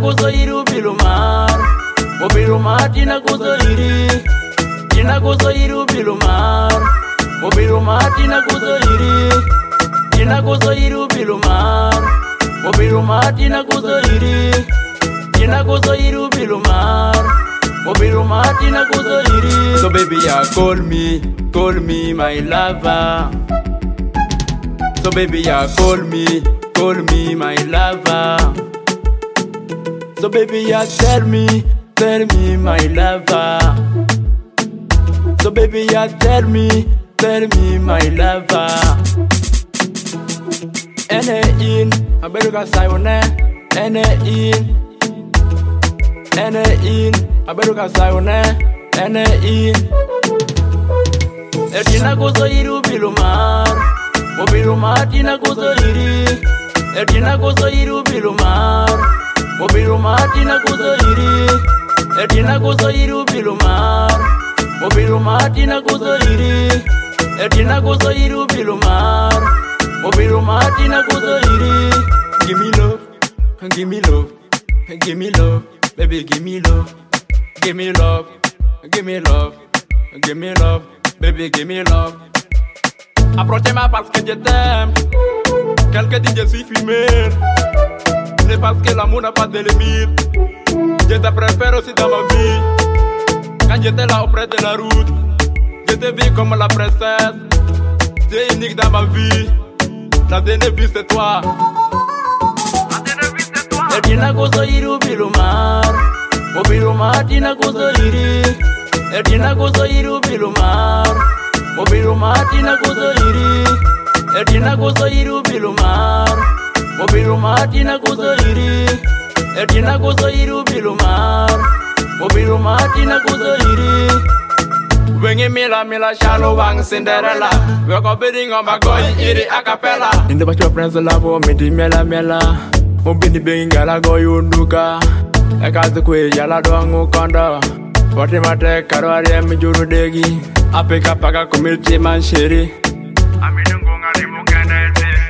kuzo iru bilumar, o bilumar tina kuzo iri, tina kuzo iru bilumar, o bilumar tina kuzo iri, tina kuzo iru bilumar, o bilumar tina kuzo iri, tina kuzo iru bilumar, o bilumar tina kuzo iri. So baby, yeah, call me my lover. So baby, yeah, call me my lover. So baby, yeah, tell me my lover. So baby, yeah, tell me my lover. Ene in, aberuka sayone. Ene in, aberuka sayone. Ene in. Etina kuzo iru bilumar, o bilumar tina kuzo iri. Etina kuzo iru bilumar, o bilumar tina kuzo iri. Etina kuzo iru bilumar, o bilumar tina kuzo iri. Etina kuzo iru bilumar, o bilumar tina kuzo iri. Give me love, give me love, give me love, baby, give me love, give me love, give me love, give me love. Baby, give me love. Approchez-moi parce que je t'aime. Quelqu'un dit je suis fumeur. C'est parce que l'amour n'a pas de limite. Je te préfère aussi dans ma vie. Quand j'étais là auprès de la route, je te vis comme la princesse. Tu es unique dans ma vie. La dernière vie c'est toi. Etina kuzo iru bilumar, o bilumar tina kuzo iri. Etina kuzo iru bilumar, o bilumar tina kuzo iri. Etina kuzo iru bilumar, o bilumar tina kuzo iri. Etina kuzo iru bilumar, o bilumar tina kuzo iri. Wengi mila shalo wang Cinderella. We go bidding on my going iri a cappella. In the bacho prince lavo midi mela. Mubini bingala go yunduka. Ekazu kwe yala doangu kondo. Wati mate karwari mjuru degi. Apeka paka kumilti manshiri. Aminungunga ni mukene.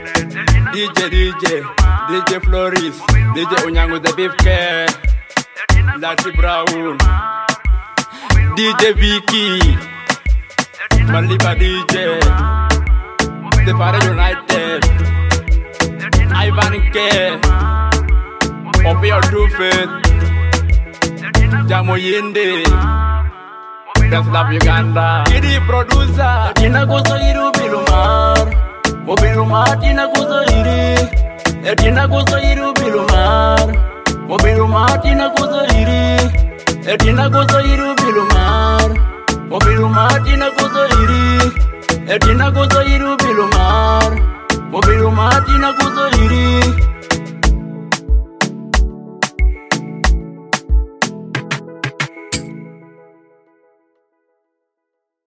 DJ Floris, DJ Unyangu the Beef Care, Lati Brown, DJ Vicky, Maliba DJ, The Para United, Ivan K, Opio Two-Face, Jamo Yinde, That's Love Uganda, Kidi Producer, Tina Kuzo Iru Bilumar, o bilumar tina kuzo iri. Etina kuzo iru bilumar, o bilumar tina kuzo iri. Etina kuzo iru bilumar, o bilumar tina kuzo iri. Etina kuzo iru bilumar, o bilumar tina